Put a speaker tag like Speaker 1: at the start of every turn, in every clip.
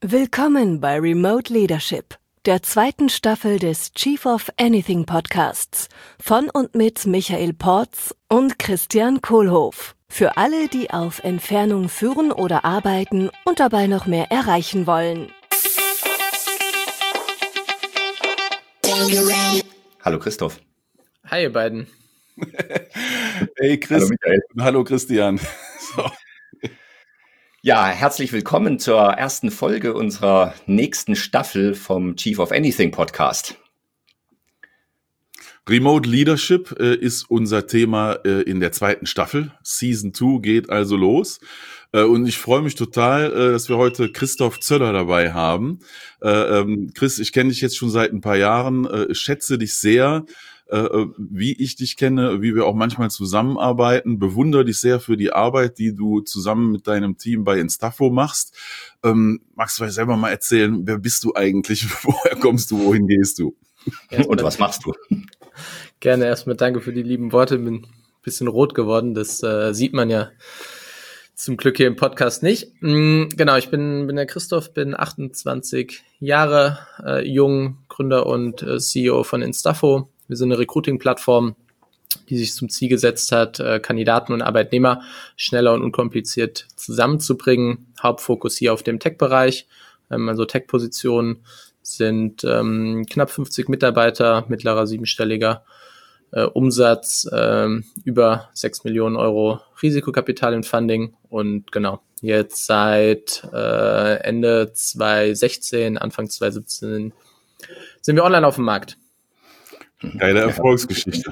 Speaker 1: Willkommen bei Remote Leadership, der zweiten Staffel des Chief of Anything Podcasts von und mit Michael Porz und Christian Kohlhoff. Für alle, die auf Entfernung führen oder arbeiten und dabei noch mehr erreichen wollen.
Speaker 2: Hallo Christoph.
Speaker 3: Hi ihr beiden.
Speaker 4: Hey Chris.
Speaker 2: Hallo Michael.
Speaker 4: Hallo Christian. So.
Speaker 2: Ja, herzlich willkommen zur ersten Folge unserer nächsten Staffel vom Chief of Anything Podcast.
Speaker 4: Remote Leadership ist unser Thema in der zweiten Staffel. Season 2 geht also los. Und ich freue mich total, dass wir heute Christoph Zöller dabei haben. Chris, ich kenne dich jetzt schon seit ein paar Jahren, schätze dich sehr, wie ich dich kenne, wie wir auch manchmal zusammenarbeiten, bewundere dich sehr für die Arbeit, die du zusammen mit deinem Team bei Instafo machst. Magst du vielleicht selber mal erzählen, wer bist du eigentlich, woher kommst du, wohin gehst du?
Speaker 2: Und was machst du?
Speaker 3: Gerne erstmal danke für die lieben Worte, bin ein bisschen rot geworden, das sieht man ja zum Glück hier im Podcast nicht. Genau, ich bin der Christoph, bin 28 Jahre jung, Gründer und CEO von Instafo. Wir sind eine Recruiting-Plattform, die sich zum Ziel gesetzt hat, Kandidaten und Arbeitnehmer schneller und unkompliziert zusammenzubringen. Hauptfokus hier auf dem Tech-Bereich. Also Tech-Positionen sind knapp 50 Mitarbeiter, mittlerer siebenstelliger Umsatz, über 6 Millionen Euro Risikokapital in Funding und genau, jetzt seit Ende 2016, Anfang 2017 sind wir online auf dem Markt.
Speaker 4: Geile Erfolgsgeschichte.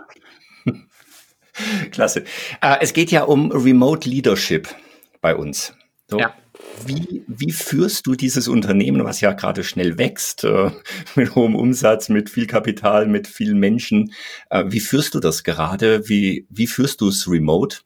Speaker 2: Klasse. Es geht ja um Remote Leadership bei uns. So.
Speaker 3: Ja.
Speaker 2: Wie führst du dieses Unternehmen, was ja gerade schnell wächst, mit hohem Umsatz, mit viel Kapital, mit vielen Menschen? Wie führst du das gerade? Wie führst du es remote?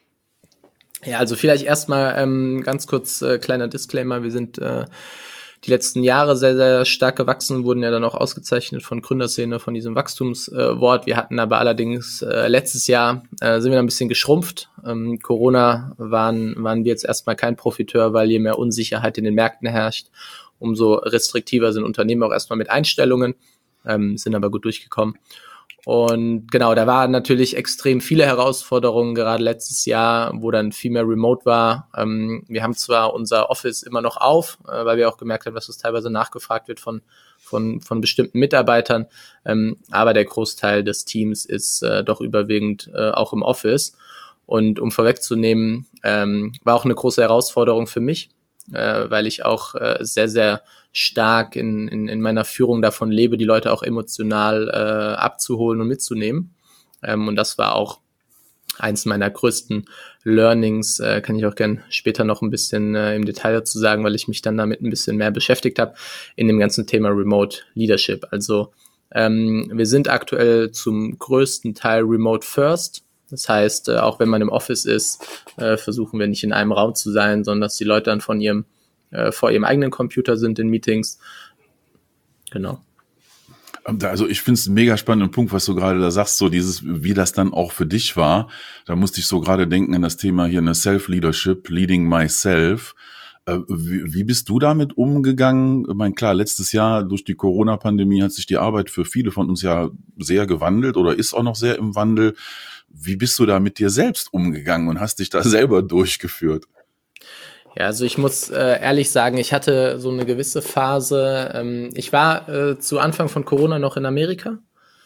Speaker 3: Ja, also vielleicht erstmal ganz kurz kleiner Disclaimer. Wir sind die letzten Jahre sehr, sehr stark gewachsen, wurden ja dann auch ausgezeichnet von Gründerszene, von diesem Wachstumswort. Wir hatten aber allerdings letztes Jahr sind wir ein bisschen geschrumpft. Corona waren wir jetzt erstmal kein Profiteur, weil je mehr Unsicherheit in den Märkten herrscht, umso restriktiver sind Unternehmen auch erstmal mit Einstellungen, sind aber gut durchgekommen. Und genau, da waren natürlich extrem viele Herausforderungen, gerade letztes Jahr, wo dann viel mehr Remote war. Wir haben zwar unser Office immer noch auf, weil wir auch gemerkt haben, dass es teilweise nachgefragt wird von bestimmten Mitarbeitern, aber der Großteil des Teams ist doch überwiegend auch im Office. Und um vorwegzunehmen, war auch eine große Herausforderung für mich, weil ich auch sehr, sehr stark in meiner Führung davon lebe, die Leute auch emotional abzuholen und mitzunehmen. Und das war auch eins meiner größten Learnings, kann ich auch gern später noch ein bisschen im Detail dazu sagen, weil ich mich dann damit ein bisschen mehr beschäftigt habe in dem ganzen Thema Remote Leadership. Also wir sind aktuell zum größten Teil Remote First. Das heißt, auch wenn man im Office ist, versuchen wir nicht in einem Raum zu sein, sondern dass die Leute dann vor ihrem eigenen Computer sind in Meetings. Genau.
Speaker 4: Also ich finde es einen mega spannenden Punkt, was du gerade da sagst, so dieses, wie das dann auch für dich war. Da musste ich so gerade denken an das Thema hier, eine Self-Leadership, Leading Myself. Wie bist du damit umgegangen? Ich meine, klar, letztes Jahr durch die Corona-Pandemie hat sich die Arbeit für viele von uns ja sehr gewandelt oder ist auch noch sehr im Wandel. Wie bist du da mit dir selbst umgegangen und hast dich da selber durchgeführt?
Speaker 3: Ja, also ich muss ehrlich sagen, ich hatte so eine gewisse Phase. Ich war zu Anfang von Corona noch in Amerika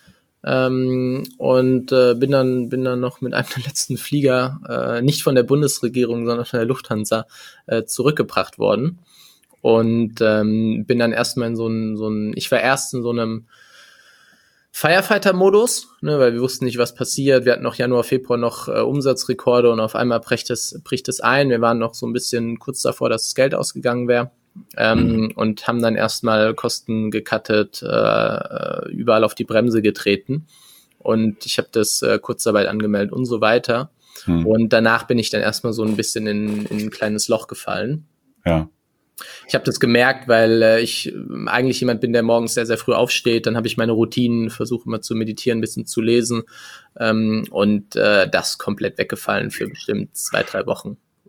Speaker 3: und bin dann noch mit einem der letzten Flieger, nicht von der Bundesregierung, sondern von der Lufthansa, zurückgebracht worden. Und bin dann erstmal ich war erst in so einem Firefighter-Modus, ne, weil wir wussten nicht, was passiert. Wir hatten noch Januar, Februar noch Umsatzrekorde und auf einmal bricht es ein. Wir waren noch so ein bisschen kurz davor, dass das Geld ausgegangen wäre und haben dann erstmal Kosten gecuttet, überall auf die Bremse getreten. Und ich habe das Kurzarbeit angemeldet und so weiter. Und danach bin ich dann erstmal so ein bisschen in ein kleines Loch gefallen.
Speaker 4: Ja.
Speaker 3: Ich habe das gemerkt, weil ich eigentlich jemand bin, der morgens sehr, sehr früh aufsteht. Dann habe ich meine Routinen, versuche immer zu meditieren, ein bisschen zu lesen und das komplett weggefallen für bestimmt 2-3 Wochen.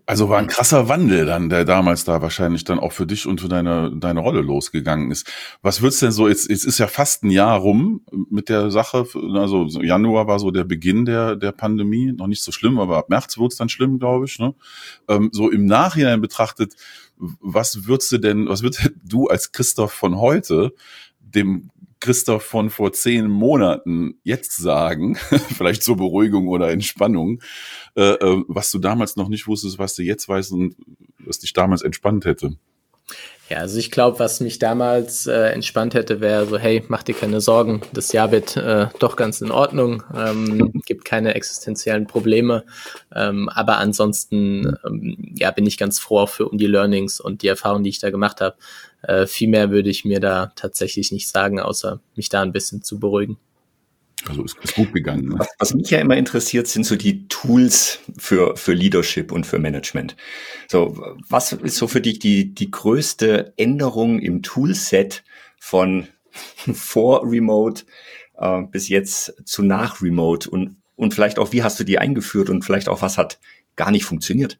Speaker 4: Also war ein krasser Wandel dann, der damals da wahrscheinlich dann auch für dich und für deine Rolle losgegangen ist. Was würdest du denn so, jetzt ist ja fast ein Jahr rum mit der Sache, also Januar war so der Beginn der Pandemie, noch nicht so schlimm, aber ab März wurde es dann schlimm, glaube ich, ne? So im Nachhinein betrachtet, was würdest du als Christoph von heute dem Christoph von vor 10 Monaten jetzt sagen, vielleicht zur Beruhigung oder Entspannung, was du damals noch nicht wusstest, was du jetzt weißt und was dich damals entspannt hätte?
Speaker 3: Ja, also ich glaube, was mich damals entspannt hätte, wäre so, hey, mach dir keine Sorgen, das Jahr wird doch ganz in Ordnung, gibt keine existenziellen Probleme, aber ansonsten bin ich ganz froh auch um die Learnings und die Erfahrungen, die ich da gemacht habe. Viel mehr würde ich mir da tatsächlich nicht sagen, außer mich da ein bisschen zu beruhigen.
Speaker 4: Also ist gut gegangen. Ne?
Speaker 2: Was mich ja immer interessiert, sind so die Tools für Leadership und für Management. So, was ist so für dich die größte Änderung im Toolset von vor Remote bis jetzt zu nach Remote und vielleicht auch, wie hast du die eingeführt und vielleicht auch, was hat gar nicht funktioniert?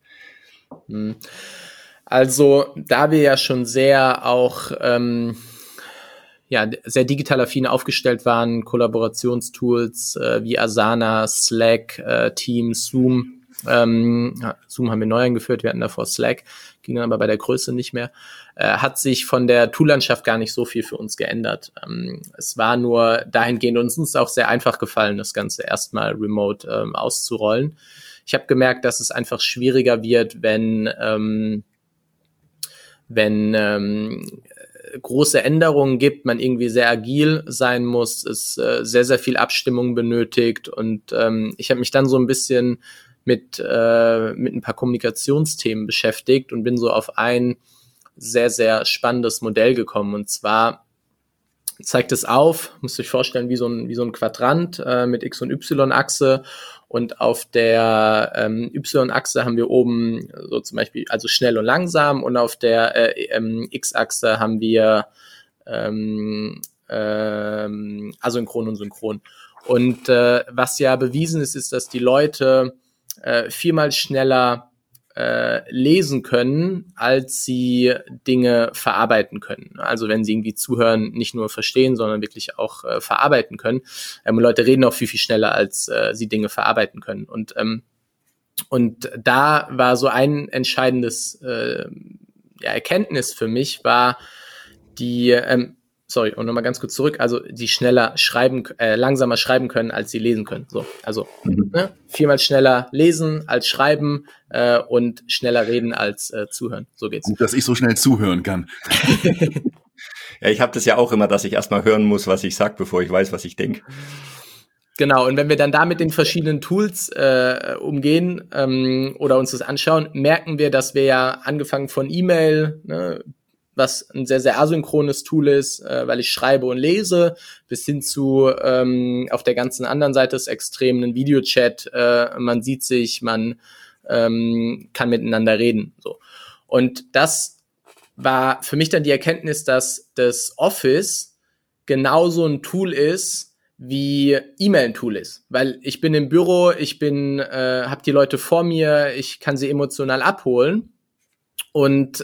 Speaker 3: Also, da wir ja schon sehr auch sehr digital affin aufgestellt waren, Kollaborationstools wie Asana, Slack, Teams, Zoom. Zoom haben wir neu eingeführt, wir hatten davor Slack, ging dann aber bei der Größe nicht mehr. Hat sich von der Toollandschaft gar nicht so viel für uns geändert. Es war nur dahingehend, uns ist auch sehr einfach gefallen, das Ganze erstmal remote auszurollen. Ich habe gemerkt, dass es einfach schwieriger wird, wenn große Änderungen gibt, man irgendwie sehr agil sein muss, es sehr, sehr viel Abstimmung benötigt und ich habe mich dann so ein bisschen mit ein paar Kommunikationsthemen beschäftigt und bin so auf ein sehr, sehr spannendes Modell gekommen und zwar zeigt es auf, müsst ihr euch vorstellen, wie so ein Quadrant mit X- und Y-Achse und auf der Y-Achse haben wir oben so zum Beispiel also schnell und langsam und auf der X-Achse haben wir asynchron und synchron. Und was ja bewiesen ist, dass die Leute viermal schneller lesen können, als sie Dinge verarbeiten können. Also wenn sie irgendwie zuhören, nicht nur verstehen, sondern wirklich auch verarbeiten können. Leute reden auch viel, viel schneller, als sie Dinge verarbeiten können. Und da war so ein entscheidendes Erkenntnis für mich, war die und nochmal ganz kurz zurück, also die langsamer schreiben können, als sie lesen können. So, also viermal schneller lesen als schreiben und schneller reden als zuhören. So geht's.
Speaker 4: Gut, dass ich so schnell zuhören kann.
Speaker 2: Ja, ich habe das ja auch immer, dass ich erstmal hören muss, was ich sag, bevor ich weiß, was ich denke.
Speaker 3: Genau, und wenn wir dann da mit den verschiedenen Tools umgehen oder uns das anschauen, merken wir, dass wir ja angefangen von E-Mail, was ein sehr, sehr asynchrones Tool ist, weil ich schreibe und lese, bis hin zu auf der ganzen anderen Seite des Extremen ein Videochat, man sieht sich, man kann miteinander reden. So. Und das war für mich dann die Erkenntnis, dass das Office genauso ein Tool ist, wie E-Mail ein Tool ist. Weil ich bin im Büro, habe die Leute vor mir, ich kann sie emotional abholen und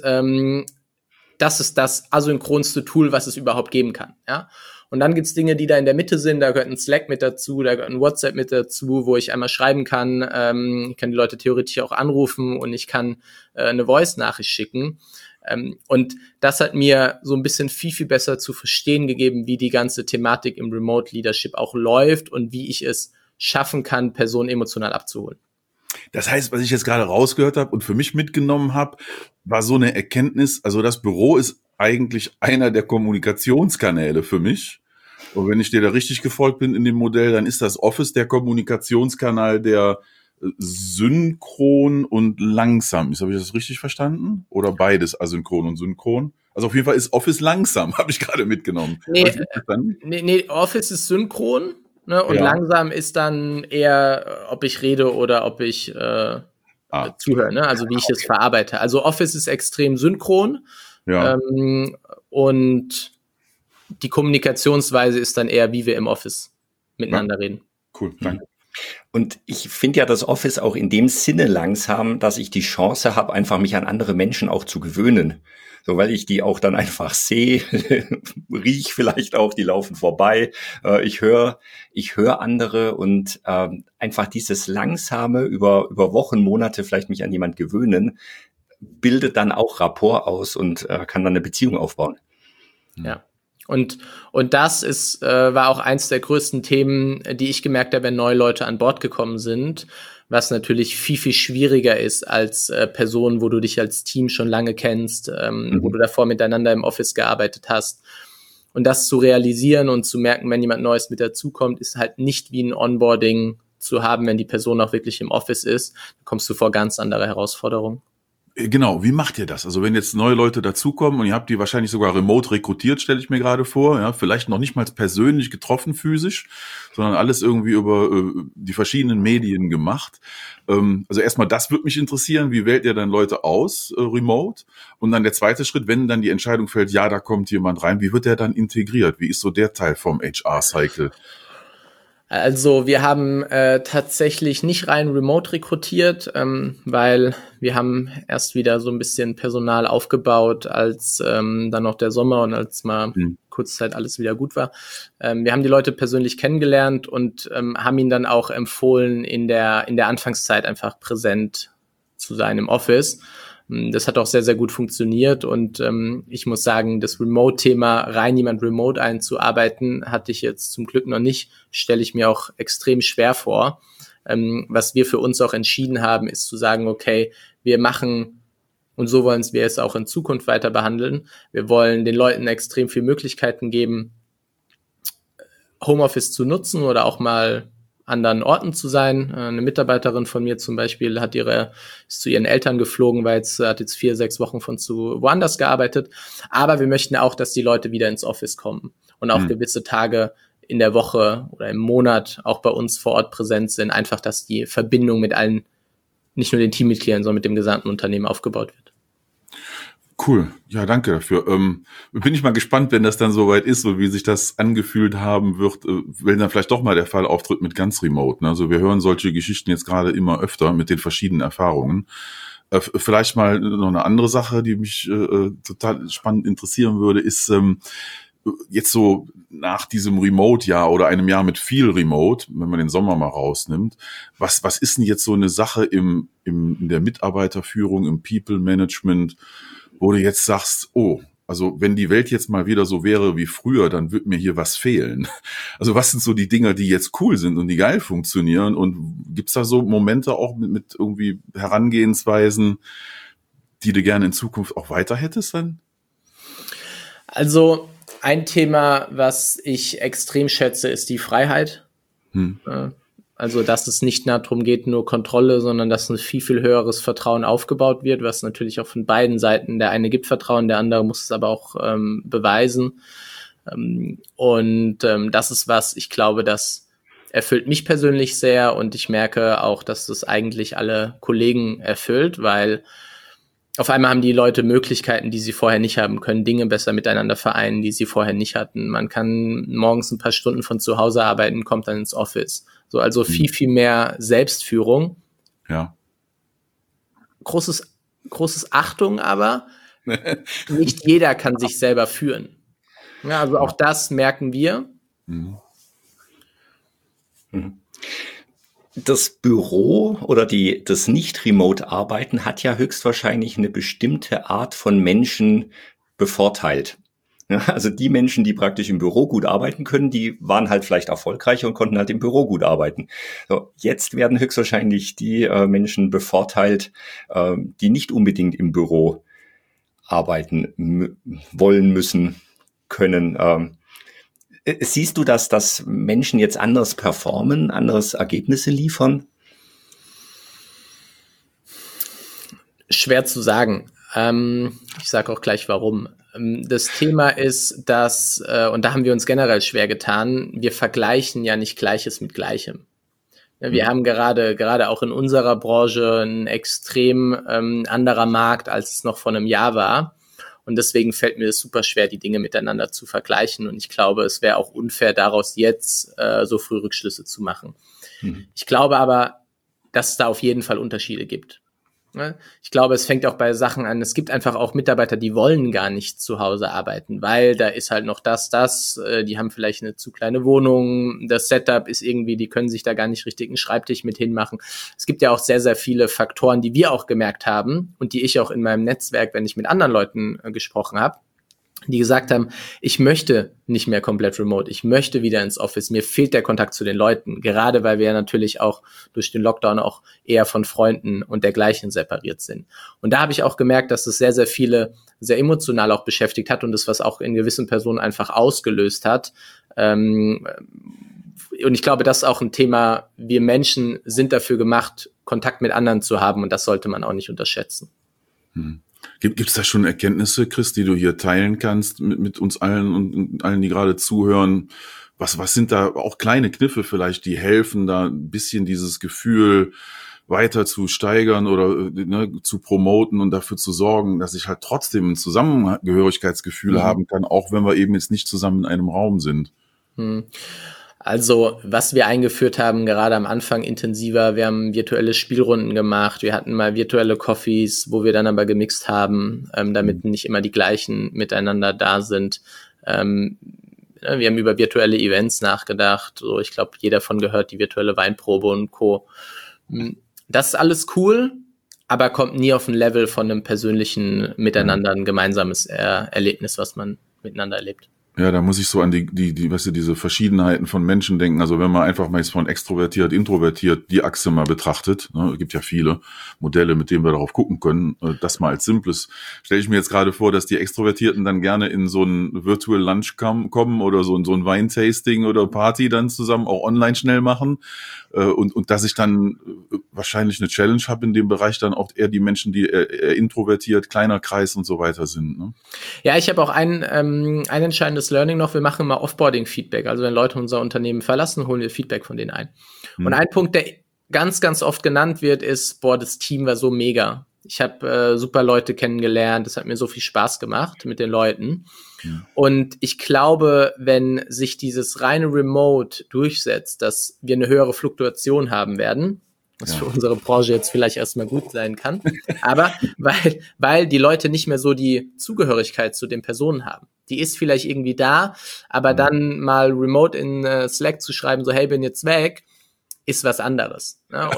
Speaker 3: das ist das asynchronste Tool, was es überhaupt geben kann. Ja? Und dann gibt's Dinge, die da in der Mitte sind, da gehört ein Slack mit dazu, da gehört ein WhatsApp mit dazu, wo ich einmal schreiben kann, ich kann die Leute theoretisch auch anrufen und ich kann eine Voice-Nachricht schicken. Und das hat mir so ein bisschen viel, viel besser zu verstehen gegeben, wie die ganze Thematik im Remote Leadership auch läuft und wie ich es schaffen kann, Personen emotional abzuholen.
Speaker 4: Das heißt, was ich jetzt gerade rausgehört habe und für mich mitgenommen habe, war so eine Erkenntnis, also das Büro ist eigentlich einer der Kommunikationskanäle für mich. Und wenn ich dir da richtig gefolgt bin in dem Modell, dann ist das Office der Kommunikationskanal, der synchron und langsam ist. Habe ich das richtig verstanden? Oder beides, asynchron und synchron? Also auf jeden Fall ist Office langsam, habe ich gerade mitgenommen.
Speaker 3: Nee, Office ist synchron. Ne, und langsam ist dann eher, ob ich rede oder ob ich zuhöre, ne? Also wie ich es verarbeite. Also Office ist extrem synchron und die Kommunikationsweise ist dann eher, wie wir im Office miteinander reden.
Speaker 4: Cool, danke.
Speaker 2: Und ich finde ja das Office auch in dem Sinne langsam, dass ich die Chance habe, einfach mich an andere Menschen auch zu gewöhnen. So, weil ich die auch dann einfach sehe, riech vielleicht auch, die laufen vorbei. Ich höre andere und einfach dieses langsame über Wochen, Monate vielleicht mich an jemand gewöhnen, bildet dann auch Rapport aus und kann dann eine Beziehung aufbauen.
Speaker 3: Ja. Und das war auch eins der größten Themen, die ich gemerkt habe, wenn neue Leute an Bord gekommen sind, was natürlich viel, viel schwieriger ist als Personen, wo du dich als Team schon lange kennst, wo du davor miteinander im Office gearbeitet hast. Und das zu realisieren und zu merken, wenn jemand Neues mit dazukommt, ist halt nicht wie ein Onboarding zu haben, wenn die Person auch wirklich im Office ist. Da kommst du vor ganz andere Herausforderungen.
Speaker 4: Genau, wie macht ihr das? Also wenn jetzt neue Leute dazukommen und ihr habt die wahrscheinlich sogar remote rekrutiert, stelle ich mir gerade vor, ja, vielleicht noch nicht mal persönlich getroffen physisch, sondern alles irgendwie über die verschiedenen Medien gemacht. Also erstmal, das würde mich interessieren, wie wählt ihr dann Leute aus, remote? Und dann der zweite Schritt, wenn dann die Entscheidung fällt, ja, da kommt jemand rein, wie wird der dann integriert? Wie ist so der Teil vom HR-Cycle?
Speaker 3: Also wir haben tatsächlich nicht rein remote rekrutiert, weil wir haben erst wieder so ein bisschen Personal aufgebaut, als dann noch der Sommer und als mal kurzzeit alles wieder gut war. Wir haben die Leute persönlich kennengelernt und haben ihnen dann auch empfohlen, in der Anfangszeit einfach präsent zu sein im Office. Das hat auch sehr, sehr gut funktioniert und ich muss sagen, das Remote-Thema, rein jemand remote einzuarbeiten, hatte ich jetzt zum Glück noch nicht, stelle ich mir auch extrem schwer vor. Was wir für uns auch entschieden haben, ist zu sagen, okay, wir machen, und so wollen wir es auch in Zukunft weiter behandeln, wir wollen den Leuten extrem viele Möglichkeiten geben, Homeoffice zu nutzen oder auch mal anderen Orten zu sein. Eine Mitarbeiterin von mir zum Beispiel ist zu ihren Eltern geflogen, hat jetzt 4-6 Wochen von zu woanders gearbeitet. Aber wir möchten auch, dass die Leute wieder ins Office kommen und auch gewisse Tage in der Woche oder im Monat auch bei uns vor Ort präsent sind. Einfach, dass die Verbindung mit allen, nicht nur den Teammitgliedern, sondern mit dem gesamten Unternehmen aufgebaut wird.
Speaker 4: Cool, ja, danke dafür. Bin ich mal gespannt, wenn das dann soweit ist, so wie sich das angefühlt haben wird, wenn dann vielleicht doch mal der Fall auftritt mit ganz Remote. Ne? Also wir hören solche Geschichten jetzt gerade immer öfter mit den verschiedenen Erfahrungen. Vielleicht mal noch eine andere Sache, die mich total spannend interessieren würde, ist jetzt so nach diesem Remote-Jahr oder einem Jahr mit viel Remote, wenn man den Sommer mal rausnimmt, was ist denn jetzt so eine Sache in der Mitarbeiterführung, im People-Management, wo du jetzt sagst, oh, also wenn die Welt jetzt mal wieder so wäre wie früher, dann wird mir hier was fehlen. Also was sind so die Dinger, die jetzt cool sind und die geil funktionieren? Und gibt's da so Momente auch mit irgendwie Herangehensweisen, die du gerne in Zukunft auch weiter hättest dann?
Speaker 3: Also ein Thema, was ich extrem schätze, ist die Freiheit. Also, dass es nicht darum geht, nur Kontrolle, sondern dass ein viel, viel höheres Vertrauen aufgebaut wird, was natürlich auch von beiden Seiten, der eine gibt Vertrauen, der andere muss es aber auch beweisen. Das ist was, ich glaube, das erfüllt mich persönlich sehr und ich merke auch, dass das eigentlich alle Kollegen erfüllt, weil auf einmal haben die Leute Möglichkeiten, die sie vorher nicht haben, können Dinge besser miteinander vereinen, die sie vorher nicht hatten. Man kann morgens ein paar Stunden von zu Hause arbeiten, kommt dann ins Office. So, also viel, viel mehr Selbstführung.
Speaker 4: Ja.
Speaker 3: Großes Achtung, aber nicht jeder kann sich selber führen. Ja, also auch das merken wir.
Speaker 2: Das Büro oder das Nicht-Remote-Arbeiten hat ja höchstwahrscheinlich eine bestimmte Art von Menschen bevorteilt. Ja, also die Menschen, die praktisch im Büro gut arbeiten können, die waren halt vielleicht erfolgreicher und konnten halt im Büro gut arbeiten. So, jetzt werden höchstwahrscheinlich die Menschen bevorteilt, die nicht unbedingt im Büro arbeiten wollen, müssen, können. Siehst du, dass Menschen jetzt anders performen, anders Ergebnisse liefern?
Speaker 3: Schwer zu sagen. Ich sage auch gleich warum. Das Thema ist, dass, und da haben wir uns generell schwer getan, wir vergleichen ja nicht Gleiches mit Gleichem. Wir haben gerade auch in unserer Branche ein extrem anderer Markt, als es noch vor einem Jahr war. Und deswegen fällt mir es super schwer, die Dinge miteinander zu vergleichen. Und ich glaube, es wäre auch unfair, daraus jetzt so früh Rückschlüsse zu machen. Ich glaube aber, dass es da auf jeden Fall Unterschiede gibt. Ich glaube, es fängt auch bei Sachen an, es gibt einfach auch Mitarbeiter, die wollen gar nicht zu Hause arbeiten, weil da ist halt noch die haben vielleicht eine zu kleine Wohnung, das Setup ist irgendwie, die können sich da gar nicht richtig einen Schreibtisch mit hinmachen. Es gibt ja auch sehr, sehr viele Faktoren, die wir auch gemerkt haben und die ich auch in meinem Netzwerk, wenn ich mit anderen Leuten gesprochen habe, die gesagt haben, ich möchte nicht mehr komplett remote, ich möchte wieder ins Office, mir fehlt der Kontakt zu den Leuten, gerade weil wir ja natürlich auch durch den Lockdown auch eher von Freunden und dergleichen separiert sind. Und da habe ich auch gemerkt, dass es sehr, sehr viele sehr emotional auch beschäftigt hat und das, was auch in gewissen Personen einfach ausgelöst hat. Und ich glaube, das ist auch ein Thema, wir Menschen sind dafür gemacht, Kontakt mit anderen zu haben und das sollte man auch nicht unterschätzen.
Speaker 4: Gibt es da schon Erkenntnisse, Chris, die du hier teilen kannst mit uns allen und allen, die gerade zuhören? Was sind da auch kleine Kniffe vielleicht, die helfen, da ein bisschen dieses Gefühl weiter zu steigern oder zu promoten und dafür zu sorgen, dass ich halt trotzdem ein Zusammengehörigkeitsgefühl haben kann, auch wenn wir eben jetzt nicht zusammen in einem Raum sind?
Speaker 3: Also, was wir eingeführt haben, gerade am Anfang intensiver, wir haben virtuelle Spielrunden gemacht, wir hatten mal virtuelle Coffees, wo wir dann aber gemixt haben, damit nicht immer die gleichen miteinander da sind. Wir haben über virtuelle Events nachgedacht, so ich glaube, jeder davon gehört, die virtuelle Weinprobe und Co. Das ist alles cool, aber kommt nie auf ein Level von einem persönlichen Miteinander, ein gemeinsames Erlebnis, was man miteinander erlebt.
Speaker 4: Ja, da muss ich so an diese Verschiedenheiten von Menschen denken. Also wenn man einfach mal jetzt von extrovertiert, introvertiert die Achse mal betrachtet, gibt ja viele Modelle, mit denen wir darauf gucken können. Das mal als simples stelle ich mir jetzt gerade vor, dass die Extrovertierten dann gerne in so ein Virtual Lunch kommen oder so ein Weintasting oder Party dann zusammen auch online schnell machen. Und dass ich dann wahrscheinlich eine Challenge habe in dem Bereich dann auch eher die Menschen, die eher introvertiert, kleiner Kreis und so weiter sind. Ne?
Speaker 3: Ja, ich habe auch ein entscheidendes Learning noch. Wir machen immer Offboarding-Feedback. Also wenn Leute unser Unternehmen verlassen, holen wir Feedback von denen ein. Und ein Punkt, der ganz, ganz oft genannt wird, ist, das Team war so mega. Ich habe super Leute kennengelernt. Es hat mir so viel Spaß gemacht mit den Leuten. Und ich glaube, wenn sich dieses reine Remote durchsetzt, dass wir eine höhere Fluktuation haben werden, was für unsere Branche jetzt vielleicht erstmal gut sein kann, aber weil die Leute nicht mehr so die Zugehörigkeit zu den Personen haben. Die ist vielleicht irgendwie da, aber dann mal remote in Slack zu schreiben, so hey, bin jetzt weg, ist was anderes. Ja?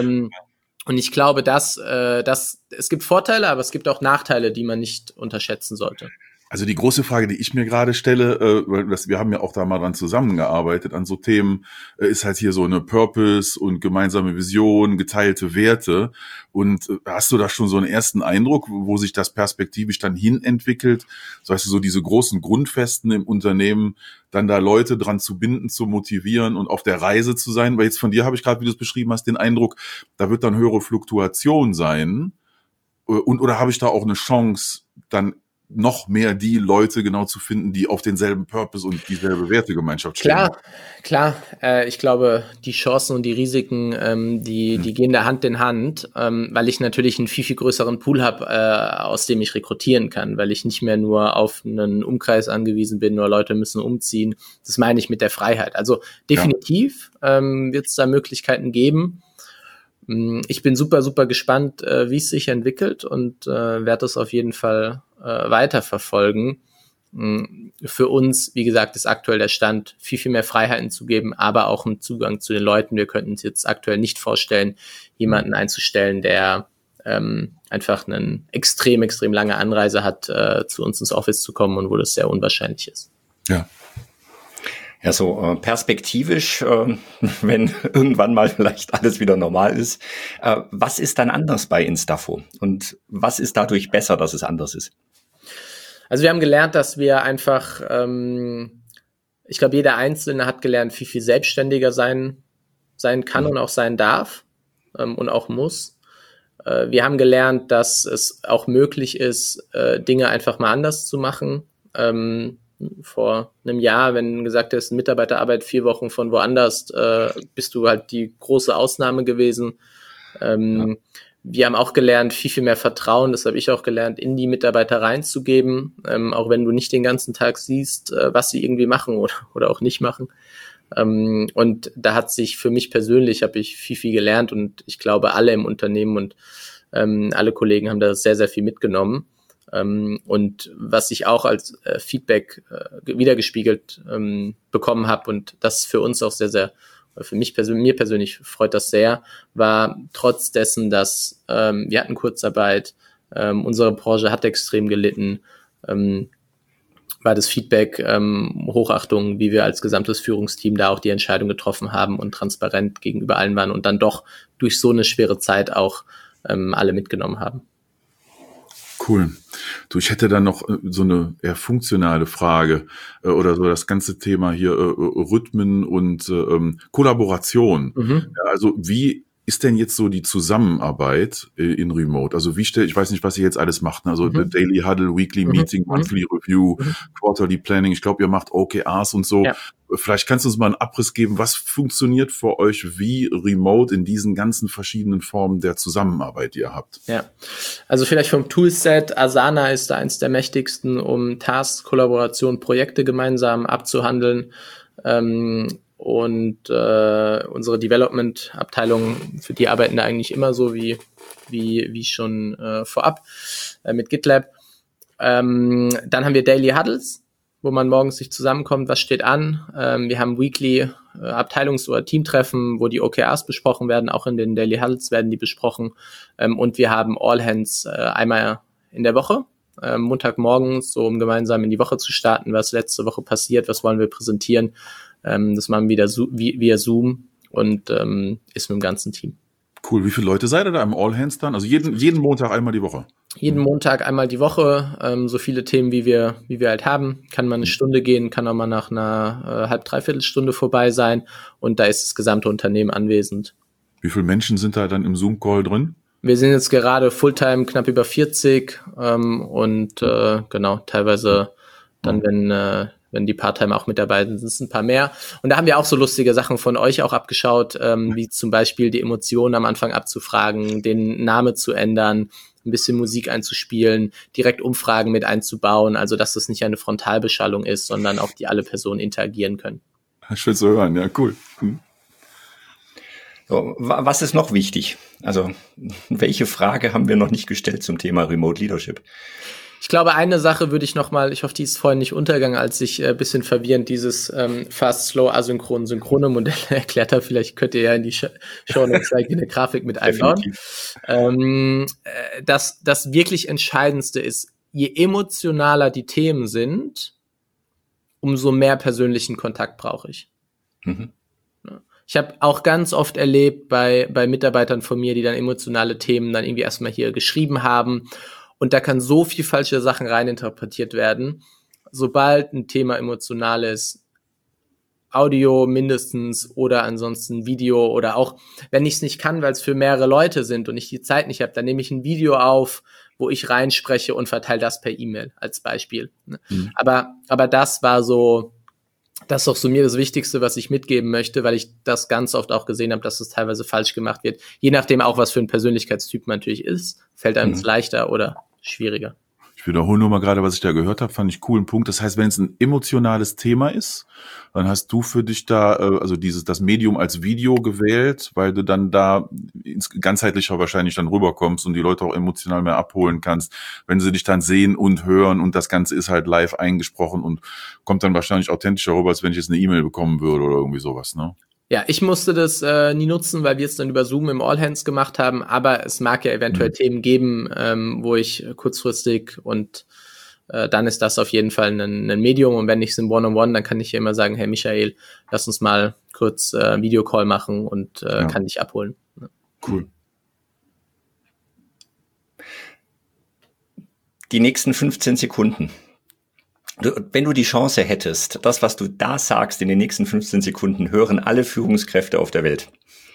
Speaker 3: Und ich glaube, dass es gibt Vorteile, aber es gibt auch Nachteile, die man nicht unterschätzen sollte.
Speaker 4: Also die große Frage, die ich mir gerade stelle, weil wir haben ja auch da mal dran zusammengearbeitet an so Themen, ist halt hier so eine Purpose und gemeinsame Vision, geteilte Werte. Und hast du da schon so einen ersten Eindruck, wo sich das perspektivisch dann hin entwickelt? So heißt so diese großen Grundfesten im Unternehmen, dann da Leute dran zu binden, zu motivieren und auf der Reise zu sein. Weil jetzt von dir habe ich gerade, wie du es beschrieben hast, den Eindruck, da wird dann höhere Fluktuation sein. Oder habe ich da auch eine Chance, dann noch mehr die Leute genau zu finden, die auf denselben Purpose und dieselbe Wertegemeinschaft stehen?
Speaker 3: Klar. Ich glaube, die Chancen und die Risiken, die gehen da Hand in Hand, weil ich natürlich einen viel, viel größeren Pool habe, aus dem ich rekrutieren kann, weil ich nicht mehr nur auf einen Umkreis angewiesen bin, nur Leute müssen umziehen. Das meine ich mit der Freiheit. Also definitiv wird es da Möglichkeiten geben. Ich bin super, super gespannt, wie es sich entwickelt und werde das auf jeden Fall weiterverfolgen. Für uns, wie gesagt, ist aktuell der Stand, viel, viel mehr Freiheiten zu geben, aber auch einen Zugang zu den Leuten. Wir könnten uns jetzt aktuell nicht vorstellen, jemanden einzustellen, der einfach eine extrem, extrem lange Anreise hat, zu uns ins Office zu kommen und wo das sehr unwahrscheinlich ist.
Speaker 2: Ja, so perspektivisch, wenn irgendwann mal vielleicht alles wieder normal ist, was ist dann anders bei Instafo? Und was ist dadurch besser, dass es anders ist?
Speaker 3: Also wir haben gelernt, dass wir einfach, ich glaube, jeder Einzelne hat gelernt, viel, viel selbstständiger sein kann und auch sein darf und auch muss. Wir haben gelernt, dass es auch möglich ist, Dinge einfach mal anders zu machen. Vor einem Jahr, wenn gesagt ist, Mitarbeiterarbeit 4 Wochen von woanders, bist du halt die große Ausnahme gewesen. Wir haben auch gelernt, viel, viel mehr Vertrauen, das habe ich auch gelernt, in die Mitarbeiter reinzugeben, auch wenn du nicht den ganzen Tag siehst, was sie irgendwie machen oder auch nicht machen. Und da hat sich für mich persönlich, habe ich viel gelernt und ich glaube, alle im Unternehmen und alle Kollegen haben da sehr, sehr viel mitgenommen. Und was ich auch als Feedback wiedergespiegelt bekommen habe und das für uns auch sehr, sehr, für mich persönlich, mir persönlich freut das sehr, war trotz dessen, dass wir hatten Kurzarbeit, unsere Branche hat extrem gelitten, war das Feedback Hochachtung, wie wir als gesamtes Führungsteam da auch die Entscheidung getroffen haben und transparent gegenüber allen waren und dann doch durch so eine schwere Zeit auch alle mitgenommen haben.
Speaker 4: Cool. Du, ich hätte dann noch so eine eher funktionale Frage oder so das ganze Thema hier Rhythmen und Kollaboration. Ja, also wie ist denn jetzt so die Zusammenarbeit in Remote? Also ich weiß nicht, was ihr jetzt alles macht, ne? Also Daily Huddle, Weekly Meeting, Monthly Review, Quarterly Planning. Ich glaube, ihr macht OKRs und so. Ja. Vielleicht kannst du uns mal einen Abriss geben, was funktioniert für euch wie Remote in diesen ganzen verschiedenen Formen der Zusammenarbeit, die ihr habt?
Speaker 3: Ja, also vielleicht vom Toolset. Asana ist da eins der mächtigsten, um Tasks, Kollaboration, Projekte gemeinsam abzuhandeln. Und unsere Development-Abteilung, für die arbeiten da eigentlich immer so wie schon vorab mit GitLab. Dann haben wir Daily Huddles, wo man morgens sich zusammenkommt, was steht an. Wir haben Weekly Abteilungs- oder Teamtreffen, wo die OKRs besprochen werden. Auch in den Daily Huddles werden die besprochen. Und wir haben All Hands einmal in der Woche, Montagmorgens, so um gemeinsam in die Woche zu starten, was letzte Woche passiert, was wollen wir präsentieren. Das machen wir wieder via Zoom und ist mit dem ganzen Team.
Speaker 4: Cool. Wie viele Leute seid ihr da im All Hands dann? Also jeden Montag einmal die Woche?
Speaker 3: Jeden Montag einmal die Woche, so viele Themen, wie wir halt haben. Kann mal eine Stunde gehen, kann auch mal nach einer dreiviertel Stunde vorbei sein und da ist das gesamte Unternehmen anwesend. Wie
Speaker 4: viele Menschen sind da dann im Zoom-Call drin?
Speaker 3: Wir sind jetzt gerade Fulltime knapp über 40 und genau, teilweise dann, wenn die Part-Time auch mit dabei sind, sind es ein paar mehr. Und da haben wir auch so lustige Sachen von euch auch abgeschaut, wie zum Beispiel die Emotionen am Anfang abzufragen, den Namen zu ändern, ein bisschen Musik einzuspielen, direkt Umfragen mit einzubauen, also dass das nicht eine Frontalbeschallung ist, sondern auch die alle Personen interagieren können.
Speaker 4: Schön zu hören, ja, cool.
Speaker 2: So, was ist noch wichtig? Also, welche Frage haben wir noch nicht gestellt zum Thema Remote Leadership?
Speaker 3: Ich glaube, eine Sache würde ich nochmal, ich hoffe, die ist vorhin nicht untergegangen, als ich ein bisschen verwirrend dieses Fast, Slow, Asynchron, Synchrone Modell erklärt habe. Vielleicht könnt ihr ja in die Shownotes eine Grafik mit einbauen. Das wirklich Entscheidendste ist, je emotionaler die Themen sind, umso mehr persönlichen Kontakt brauche ich. Ich habe auch ganz oft erlebt bei Mitarbeitern von mir, die dann emotionale Themen dann irgendwie erstmal hier geschrieben haben. Und da kann so viel falsche Sachen reininterpretiert werden. Sobald ein Thema emotional ist, Audio mindestens oder ansonsten Video oder auch, wenn ich es nicht kann, weil es für mehrere Leute sind und ich die Zeit nicht habe, dann nehme ich ein Video auf, wo ich reinspreche und verteile das per E-Mail als Beispiel. Aber das war so, das ist auch so mir das Wichtigste, was ich mitgeben möchte, weil ich das ganz oft auch gesehen habe, dass es teilweise falsch gemacht wird. Je nachdem auch, was für ein Persönlichkeitstyp man natürlich ist, fällt einem es leichter oder schwieriger.
Speaker 4: Ich wiederhole nur mal gerade, was ich da gehört habe, fand ich coolen Punkt. Das heißt, wenn es ein emotionales Thema ist, dann hast du für dich da also das Medium als Video gewählt, weil du dann da ganzheitlicher wahrscheinlich dann rüberkommst und die Leute auch emotional mehr abholen kannst, wenn sie dich dann sehen und hören und das Ganze ist halt live eingesprochen und kommt dann wahrscheinlich authentischer rüber, als wenn ich jetzt eine E-Mail bekommen würde oder irgendwie sowas, ne?
Speaker 3: Ja, ich musste das nie nutzen, weil wir es dann über Zoom im All Hands gemacht haben, aber es mag ja eventuell Themen geben, wo ich kurzfristig und dann ist das auf jeden Fall ein Medium und wenn ich es im One-on-One, dann kann ich ja immer sagen, hey Michael, lass uns mal kurz Videocall machen und kann dich abholen.
Speaker 4: Cool.
Speaker 2: Die nächsten 15 Sekunden. Wenn du die Chance hättest, das, was du da sagst in den nächsten 15 Sekunden, hören alle Führungskräfte auf der Welt.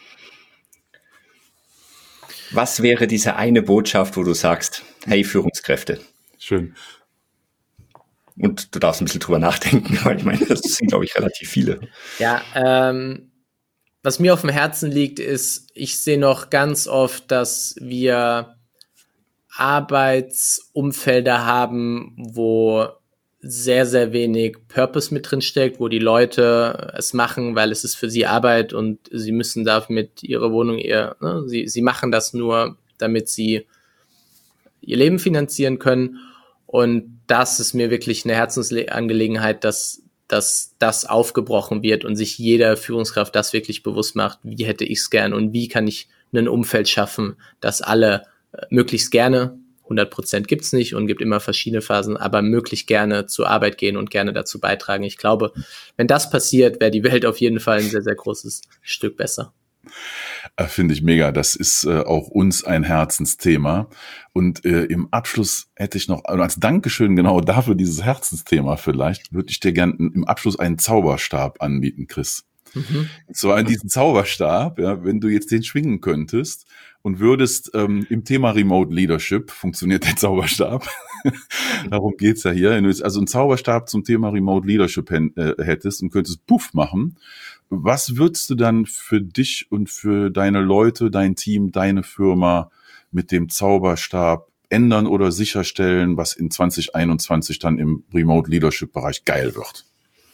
Speaker 2: Was wäre diese eine Botschaft, wo du sagst, hey Führungskräfte?
Speaker 4: Schön.
Speaker 2: Und du darfst ein bisschen drüber nachdenken, weil ich meine, das sind, glaube ich, relativ viele.
Speaker 3: Ja, was mir auf dem Herzen liegt, ist, ich sehe noch ganz oft, dass wir Arbeitsumfelder haben, wo sehr, sehr wenig Purpose mit drin steckt, wo die Leute es machen, weil es ist für sie Arbeit und sie müssen damit ihre Wohnung sie machen das nur, damit sie ihr Leben finanzieren können. Und das ist mir wirklich eine Herzensangelegenheit, dass das aufgebrochen wird und sich jeder Führungskraft das wirklich bewusst macht, wie hätte ich es gern und wie kann ich ein Umfeld schaffen, dass alle möglichst gerne, 100% gibt's nicht und gibt immer verschiedene Phasen, aber möglichst gerne zur Arbeit gehen und gerne dazu beitragen. Ich glaube, wenn das passiert, wäre die Welt auf jeden Fall ein sehr, sehr großes Stück besser.
Speaker 4: Finde ich mega. Das ist auch uns ein Herzensthema. Und im Abschluss hätte ich noch, also als Dankeschön genau dafür, dieses Herzensthema vielleicht, würde ich dir gerne im Abschluss einen Zauberstab anbieten, Chris. So an diesen Zauberstab, ja, wenn du jetzt den schwingen könntest und würdest im Thema Remote Leadership, funktioniert der Zauberstab, darum geht's ja hier, wenn du jetzt also einen Zauberstab zum Thema Remote Leadership hättest und könntest Puff machen, was würdest du dann für dich und für deine Leute, dein Team, deine Firma mit dem Zauberstab ändern oder sicherstellen, was in 2021 dann im Remote Leadership Bereich geil wird?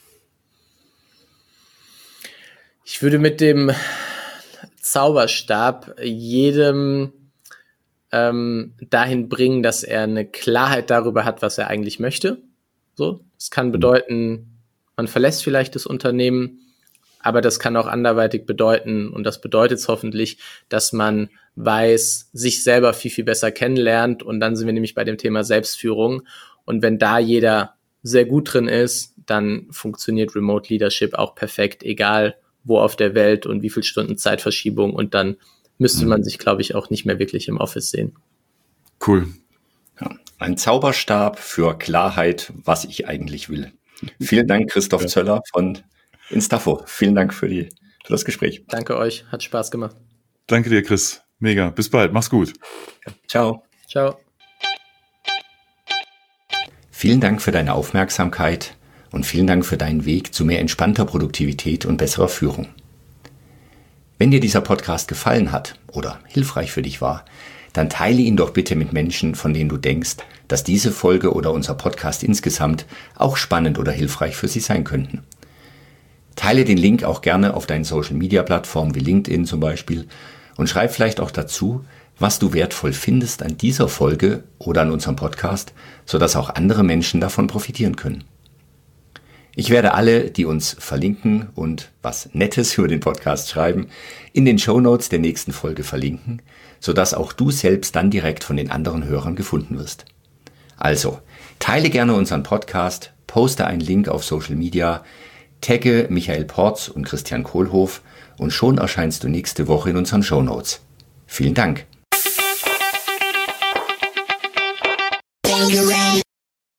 Speaker 3: Ich würde mit dem Zauberstab jedem dahin bringen, dass er eine Klarheit darüber hat, was er eigentlich möchte. So, es kann bedeuten, man verlässt vielleicht das Unternehmen, aber das kann auch anderweitig bedeuten, und das bedeutet es hoffentlich, dass man weiß, sich selber viel, viel besser kennenlernt, und dann sind wir nämlich bei dem Thema Selbstführung, und wenn da jeder sehr gut drin ist, dann funktioniert Remote Leadership auch perfekt, egal wo auf der Welt und wie viel Stunden Zeitverschiebung, und dann müsste man sich, glaube ich, auch nicht mehr wirklich im Office sehen.
Speaker 4: Cool.
Speaker 2: Ja, ein Zauberstab für Klarheit, was ich eigentlich will. Vielen Dank, Christoph Zöller von Instafo. Vielen Dank für das Gespräch.
Speaker 3: Danke euch, hat Spaß gemacht.
Speaker 4: Danke dir, Chris. Mega. Bis bald. Mach's gut.
Speaker 2: Ciao.
Speaker 3: Ciao.
Speaker 2: Vielen Dank für deine Aufmerksamkeit und vielen Dank für deinen Weg zu mehr entspannter Produktivität und besserer Führung. Wenn dir dieser Podcast gefallen hat oder hilfreich für dich war, dann teile ihn doch bitte mit Menschen, von denen du denkst, dass diese Folge oder unser Podcast insgesamt auch spannend oder hilfreich für sie sein könnten. Teile den Link auch gerne auf deinen Social-Media-Plattformen wie LinkedIn zum Beispiel und schreib vielleicht auch dazu, was du wertvoll findest an dieser Folge oder an unserem Podcast, sodass auch andere Menschen davon profitieren können. Ich werde alle, die uns verlinken und was Nettes über den Podcast schreiben, in den Shownotes der nächsten Folge verlinken, sodass auch du selbst dann direkt von den anderen Hörern gefunden wirst. Also, teile gerne unseren Podcast, poste einen Link auf Social Media, tagge Michael Porz und Christian Kohlhoff und schon erscheinst du nächste Woche in unseren Shownotes. Vielen Dank.